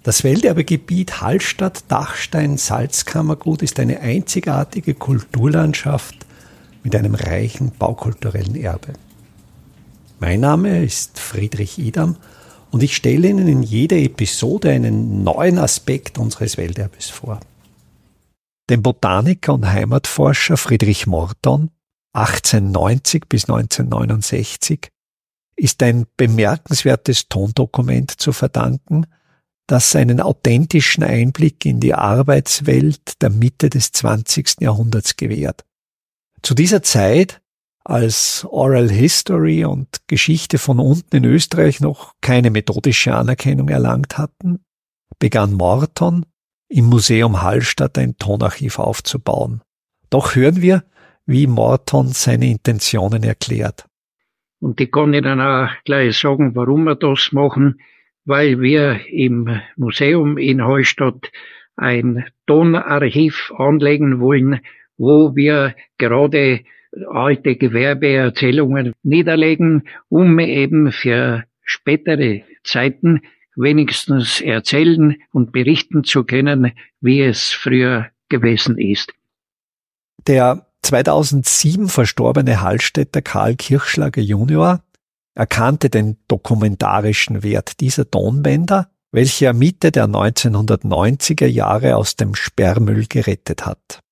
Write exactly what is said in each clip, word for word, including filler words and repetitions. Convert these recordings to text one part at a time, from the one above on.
Das Welterbegebiet Hallstatt-Dachstein-Salzkammergut ist eine einzigartige Kulturlandschaft mit einem reichen baukulturellen Erbe. Mein Name ist Friedrich Idam und ich stelle Ihnen in jeder Episode einen neuen Aspekt unseres Welterbes vor. Dem Botaniker und Heimatforscher Friedrich Morton, achtzehnhundertneunzig bis neunzehnhundertneunundsechzig, ist ein bemerkenswertes Tondokument zu verdanken, das einen authentischen Einblick in die Arbeitswelt der Mitte des zwanzigsten Jahrhunderts gewährt. Zu dieser Zeit, als Oral History und Geschichte von unten in Österreich noch keine methodische Anerkennung erlangt hatten, begann Morton im Museum Hallstatt ein Tonarchiv aufzubauen. Doch hören wir, wie Morton seine Intentionen erklärt. Und ich kann Ihnen auch gleich sagen, warum wir das machen, weil wir im Museum in Hallstatt ein Tonarchiv anlegen wollen, wo wir gerade alte Gewerbeerzählungen niederlegen, um eben für spätere Zeiten wenigstens erzählen und berichten zu können, wie es früher gewesen ist. Der zweitausendsieben verstorbene Hallstätter Karl Kirchschlager Junior erkannte den dokumentarischen Wert dieser Tonbänder, welche er Mitte der neunzehnhundertneunziger Jahre aus dem Sperrmüll gerettet hat.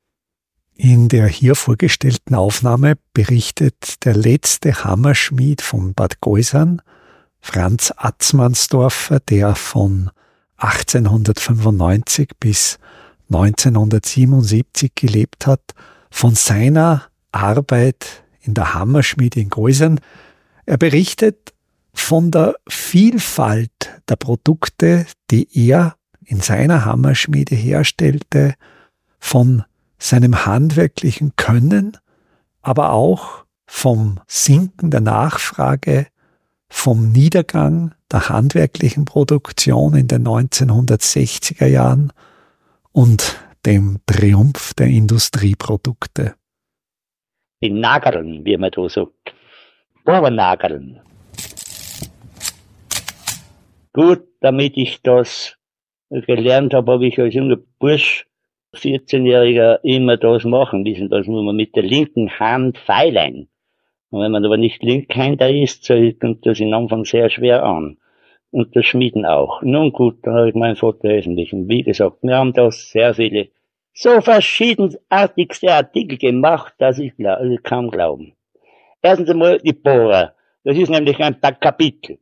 In der hier vorgestellten Aufnahme berichtet der letzte Hammerschmied von Bad Goisern, Franz Atzmannsdorfer, der von achtzehnhundertfünfundneunzig bis neunzehnhundertsiebenundsiebzig gelebt hat, von seiner Arbeit in der Hammerschmiede in Goisern. Er berichtet von der Vielfalt der Produkte, die er in seiner Hammerschmiede herstellte, von seinem handwerklichen Können, aber auch vom Sinken der Nachfrage, vom Niedergang der handwerklichen Produktion in den neunzehnhundertsechziger Jahren und dem Triumph der Industrieprodukte. Die Nageln, wie man da sagt. Bohrnageln. Gut, damit ich das gelernt habe, habe ich als junger Bursch, vierzehnjähriger, immer das machen müssen. Das muss man mit der linken Hand feilen. Und wenn man aber nicht Linkhänder ist, so kommt das am Anfang sehr schwer an. Und das Schmieden auch. Nun gut, da habe ich meinen Vater helfen müssen. Wie gesagt, wir haben da sehr viele, so verschiedenartigste Artikel gemacht, dass ich, glaub, ich kaum glauben. Erstens einmal die Bohrer. Das ist nämlich ein paar Kapitel.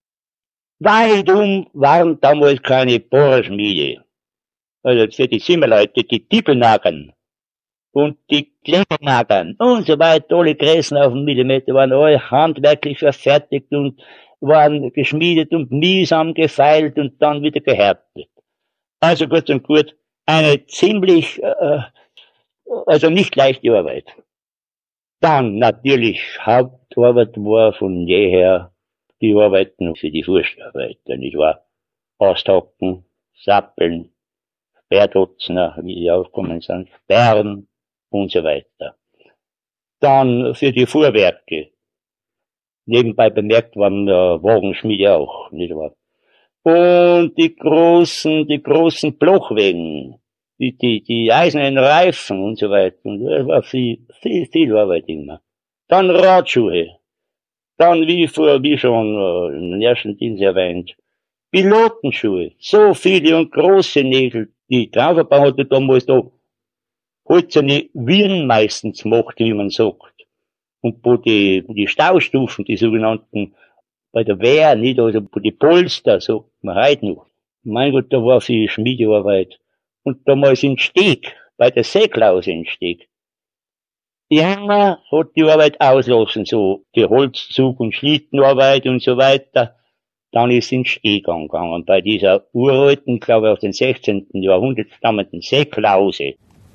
Warum waren damals keine Bohrerschmiede? Also für die Zimmerleute, die Tippelnagern und die Klebernagern und so weiter, alle Gräsen auf den Millimeter waren alle handwerklich verfertigt und waren geschmiedet und mühsam gefeilt und dann wieder gehärtet. Also kurz und gut, eine ziemlich, äh, also nicht leichte Arbeit. Dann natürlich Hauptarbeit war von jeher die Arbeiten für die Forstarbeiter, nicht wahr? Austrocknen, Sappeln, Sperrdutzner, wie die aufgekommen sind, Sperren und so weiter. Dann für die Fuhrwerke. Nebenbei bemerkt waren der Wagenschmiede auch, nicht wahr? Und die großen, die großen Blochwegen, die, die, die eisernen Reifen und so weiter. Und das war viel, viel, viel Arbeit immer. Dann Radschuhe. Dann, wie vor, wie schon äh, im ersten Dienst erwähnt, Pilotenschuhe. So viele und große Nägel, die Trauverbau hatte damals da holzerne Wirren meistens gemacht, wie man sagt. Und wo die, die Staustufen, die sogenannten, bei der Wehr, nicht, also wo die Polster, sagt man heute noch. Mein Gott, da war viel Schmiedearbeit. Und damals in Steg, bei der Säklause in Steg. Die Hammer hat die Arbeit auslassen, so die Holzzug- und Schlittenarbeit und so weiter. Dann ist in Steg gegangen, bei dieser uralten, glaube ich, aus dem sechzehnten Jahrhundert stammenden Säklause.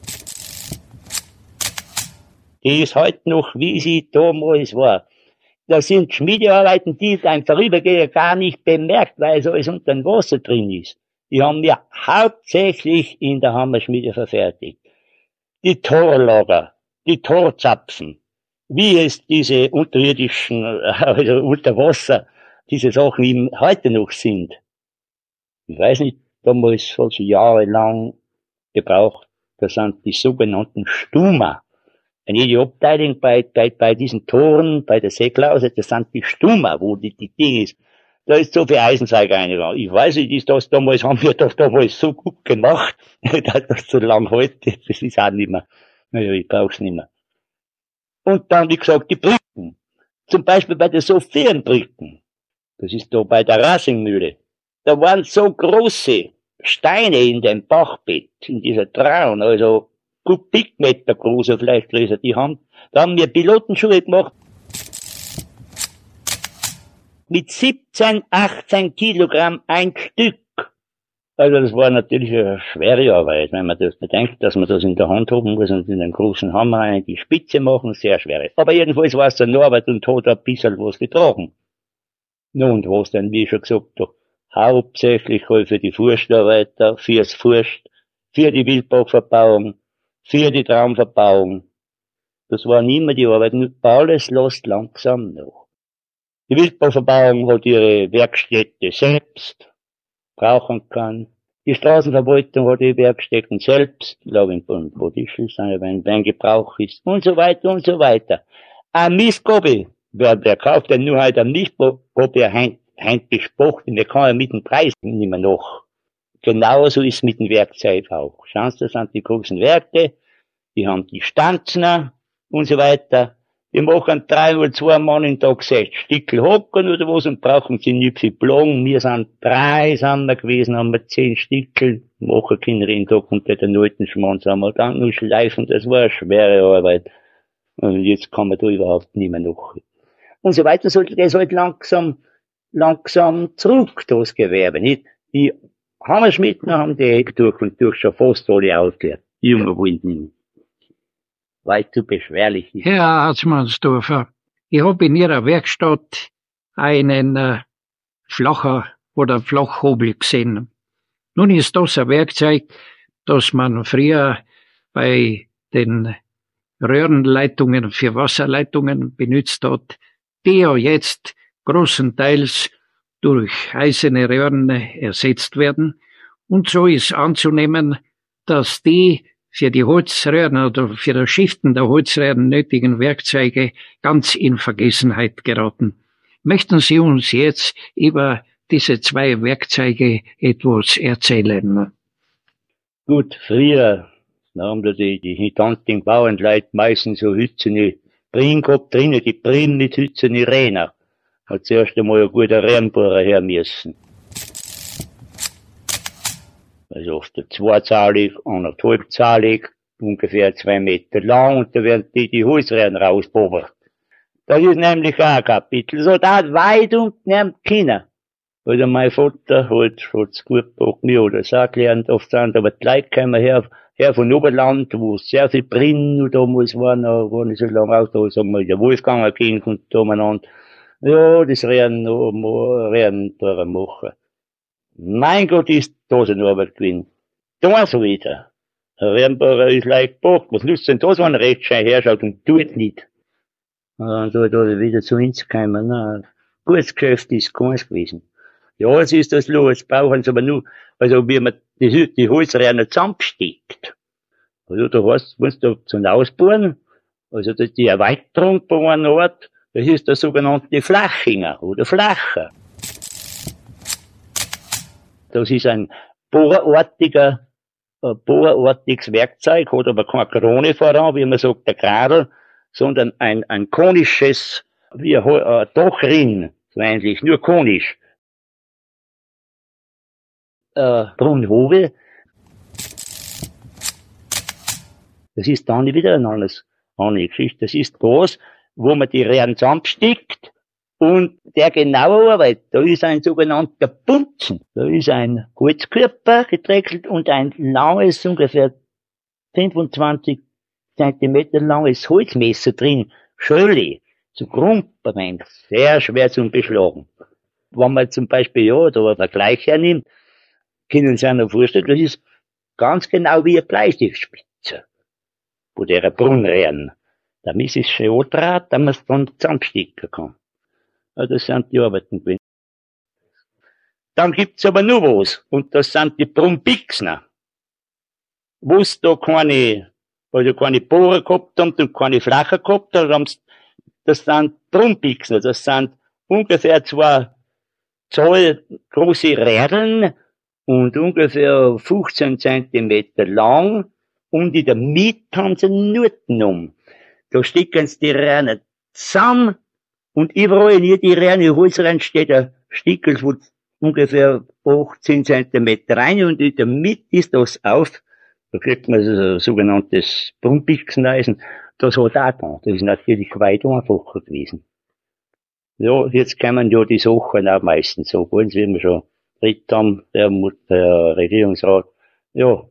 Die ist heute noch, wie sie damals war. Das sind Schmiedearbeiten, die ein Vorübergeher gar nicht bemerkt, weil es alles unter dem Wasser drin ist. Die haben wir hauptsächlich in der Hammerschmiede verfertigt. Die Torlager, die Torzapfen, wie es diese unterirdischen, also unter Wasser, diese Sachen eben heute noch sind. Ich weiß nicht, damals hat sie jahrelang gebraucht, das sind die sogenannten Stuma. In jede Abteilung bei, bei, bei diesen Toren, bei der Seeklause, das sind die Stuma, wo die, die Ding ist. Da ist so viel Eisenzeug reingegangen. Ich weiß nicht, ist das damals, haben wir das damals so gut gemacht, dass das so lang hält, das ist auch nicht mehr. Naja, ich brauch's nicht mehr. Und dann, wie gesagt, die Brücken. Zum Beispiel bei der Sophienbrücken. Das ist da bei der Rasingmühle. Da waren so große Steine in dem Bachbett, in dieser Traun, also Kubikmeter große vielleicht größer, die haben, da haben wir Pilotenschuhe gemacht, mit siebzehn, achtzehn Kilogramm ein Stück. Also das war natürlich eine schwere Arbeit, wenn man das bedenkt, dass man das in der Hand haben muss und in den großen Hammer in die Spitze machen, sehr schwer. Aber jedenfalls war es eine Arbeit und hat ein bisschen was getragen. Nun, was denn, wie ich schon gesagt habe, hauptsächlich halt für die Forstarbeiter, fürs Forst, für die Wildbachverbauung, für die Traumverbauung. Das waren immer die Arbeiten, alles lässt langsam nach. Die Wildbachverbauung hat ihre Werkstätte selbst, brauchen kann. Die Straßenverwaltung hat ihre Werkstätten selbst, ich glaube in Bodischl, wenn ein Gebrauch ist, und so weiter und so weiter. Ein Mistgabel, wer, wer kauft denn nur halt einen Mistgabel heint, heint gesprochen, der kann ja mit dem Preis nicht mehr nach. Genauso ist es mit dem Werkzeug auch. Schauen Sie, das sind die großen Werke, die haben die Stanzner und so weiter. Die machen drei oder zwei Mann im Tag sechs Stickel hocken oder was und brauchen sie nicht viel Plagen. Wir sind drei, sind wir gewesen, haben wir zehn Stickel, machen Kinder jeden Tag unter den alten Schmanz, haben wir dann nur schleifen, das war eine schwere Arbeit. Und jetzt kann man da überhaupt nicht mehr nach. Und so weiter sollte das halt langsam, langsam zurück, das Gewerbe, nicht? Die Hammerschmitten haben die durch und durch schon fast alle aufgehört. Die Jungen wollen nicht mehr. Weil es zu beschwerlich ist. Herr Harzmannsdorfer, ich habe in Ihrer Werkstatt einen äh, Flacher oder Flachhobel gesehen. Nun ist das ein Werkzeug, das man früher bei den Röhrenleitungen für Wasserleitungen benutzt hat, die ja jetzt großenteils durch eiserne Röhren ersetzt werden. Und so ist anzunehmen, dass die für die Holzröhren oder für das Schiften der Holzröhren nötigen Werkzeuge ganz in Vergessenheit geraten. Möchten Sie uns jetzt über diese zwei Werkzeuge etwas erzählen? Gut, früher haben da die, die hitantigen Bauernleute meistens so hützene Brin gehabt drinnen, die Brin mit hützene Rähner. Hat zuerst einmal ein guter Rennbohrer her müssen. Also oft zweizahlig, anderthalbzahlig, ungefähr zwei Meter lang, und da werden die, die Holzrähren rausbobert. Das ist nämlich auch ein Kapitel. So, da hat weit unten neben Kinder. Also mein Vater hat, hat's gut gemacht, mir oder so gelernt oft sind, aber die Leute kommen her, her von Oberland, wo sehr viel Brin damals waren, da waren nicht so lange aus, da sagen wir, der Wolfgang erging und da umeinander. Ja, das Rehren, Rehren, da machen. Mein Gott, ist das eine Arbeit gewesen. Da so wieder. Ein Rennbauer ist leicht gebracht. Was nützt denn das, wenn er recht schön herschaut und tut nicht? Und da, da wieder zu uns gekommen. Na, gutes Geschäft ist keins gewesen. Ja, es ist das los. Jetzt brauchen sie aber nur, also wie man die, die Holzräder zusammensteckt. Also da heißt, musst du zum Ausbauen, also das die Erweiterung bei einem Ort, das ist der sogenannte Flachinger oder Flacher. Das ist ein bohrartiger, ein bohrartiges Werkzeug, hat aber keine Krone voran, wie man sagt, der Gradl, sondern ein, ein konisches, wie ein, ein Dachrin, so eigentlich, nur konisch. Äh, Brunnhobel. Das ist dann wieder eine anderes, andere Geschichte. Das ist das, wo man die Rähren zusammensteckt. Und der genaue Arbeit, da ist ein sogenannter Bunzen. Da ist ein Holzkörper gedreckelt und ein langes, ungefähr fünfundzwanzig Zentimeter langes Holzmesser drin. Schöli, zu Grumpermensch, sehr schwer zu beschlagen. Wenn man zum Beispiel, ja, da einen Vergleich hernimmt, können Sie sich noch vorstellen, das ist ganz genau wie eine Bleistiftspitze, wo der Brunnenrehren. Damit ist es schon Draht, damit man es dann zusammenstecken kann. Ja, das sind die Arbeiten gewesen. Dann gibt's aber nur was. Und das sind die Brumpixner. Wo's da keine, also keine Bohrer gehabt haben und keine Flacher gehabt haben, das sind Brumpixner. Das sind ungefähr zwei Zoll große Rädeln und ungefähr fünfzehn Zentimeter lang. Und in der Mitte haben sie Nuten um. Da stecken sie die Räder zusammen und überall in jede Räder Holz steht ein Stickel von ungefähr achtzehn Zentimeter rein und in der Mitte ist das auf. Da kriegt man so ein sogenanntes Brumpixeneisen. Das hat auch da. Das ist natürlich weit einfacher gewesen. Ja, jetzt kommen ja die Sachen auch meistens so. Bei uns, wie wir schon geredet haben, der, der Regierungsrat, ja,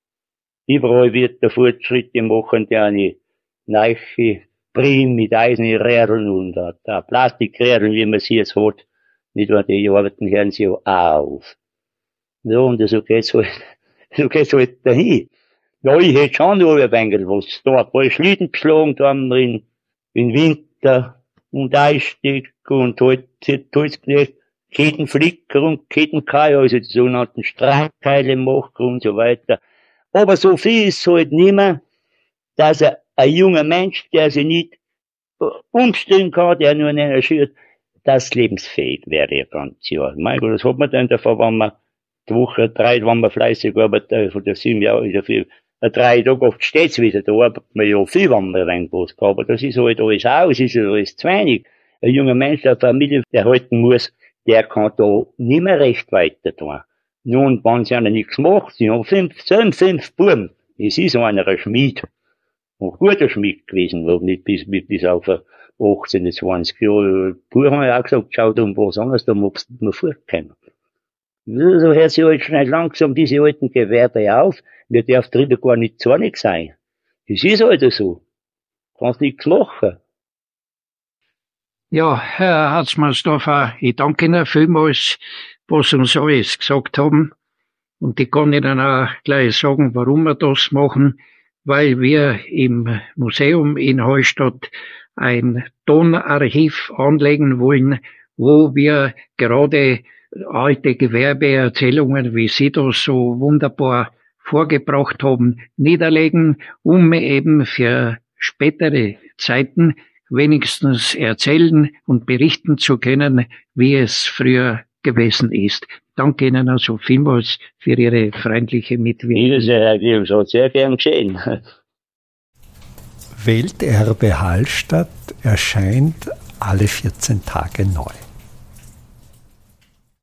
überall wird der Fortschritt machen, der eine neue Prim mit eisernen Rädeln und der Plastikrädeln, wie man sie jetzt hat, nicht wahr, die arbeiten hören sie ja auf. Ja, und so geht's halt, so geht's halt dahin. Ja, ich hätte schon noch ein wenig was. Da ein paar Schlitten geschlagen, da haben wir in, in Winter und Einstieg und halt, halt gelegt, Kettenflicker und Kettenkeier, also die sogenannten Streitteilemacher und so weiter. Aber so viel ist halt nimmer, dass ein, ein junger Mensch, der sich nicht umstellen kann, der nur einen schürt, das lebensfähig wäre ein ganzes Jahr. Mein Gott, das hat man dann davon, wenn man die Woche, drei, wenn man fleißig arbeitet, von der sieben Jahre ist ja viel, drei Tage oft steht's wieder, da arbeitet man ja viel, wenn man irgendwas kann, aber das ist halt alles aus, ist ja alles zu wenig. Ein junger Mensch, der Familie erhalten muss, der kann da nicht mehr recht weiter tun. Nun, wenn sie einer nichts macht, sie haben fünf, fünf, fünf Buben. Es ist einer ein Schmied. Ein guter Schmied gewesen, wo nicht bis, bis auf achtzehn, zwanzig Jahre. Buben haben ja auch gesagt, schau um was anderes, da musst du noch fortkommen. So hört sich halt schnell langsam diese alten Gewerbe auf. Wir dürfen drüber gar nicht zornig sein. Es ist halt so. Kannst nichts machen. Ja, Herr Hatzmannsdorfer, ich danke Ihnen vielmals, was Sie uns alles gesagt haben. Und ich kann Ihnen auch gleich sagen, warum wir das machen, weil wir im Museum in Hallstatt ein Tonarchiv anlegen wollen, wo wir gerade alte Gewerbeerzählungen, wie Sie das so wunderbar vorgebracht haben, niederlegen, um eben für spätere Zeiten wenigstens erzählen und berichten zu können, wie es früher gewesen ist. Danke Ihnen also vielmals für Ihre freundliche Mitwirkung. Das ist Herr Regierungsrat, sehr gern geschehen. Welterbe Hallstatt erscheint alle vierzehn Tage neu.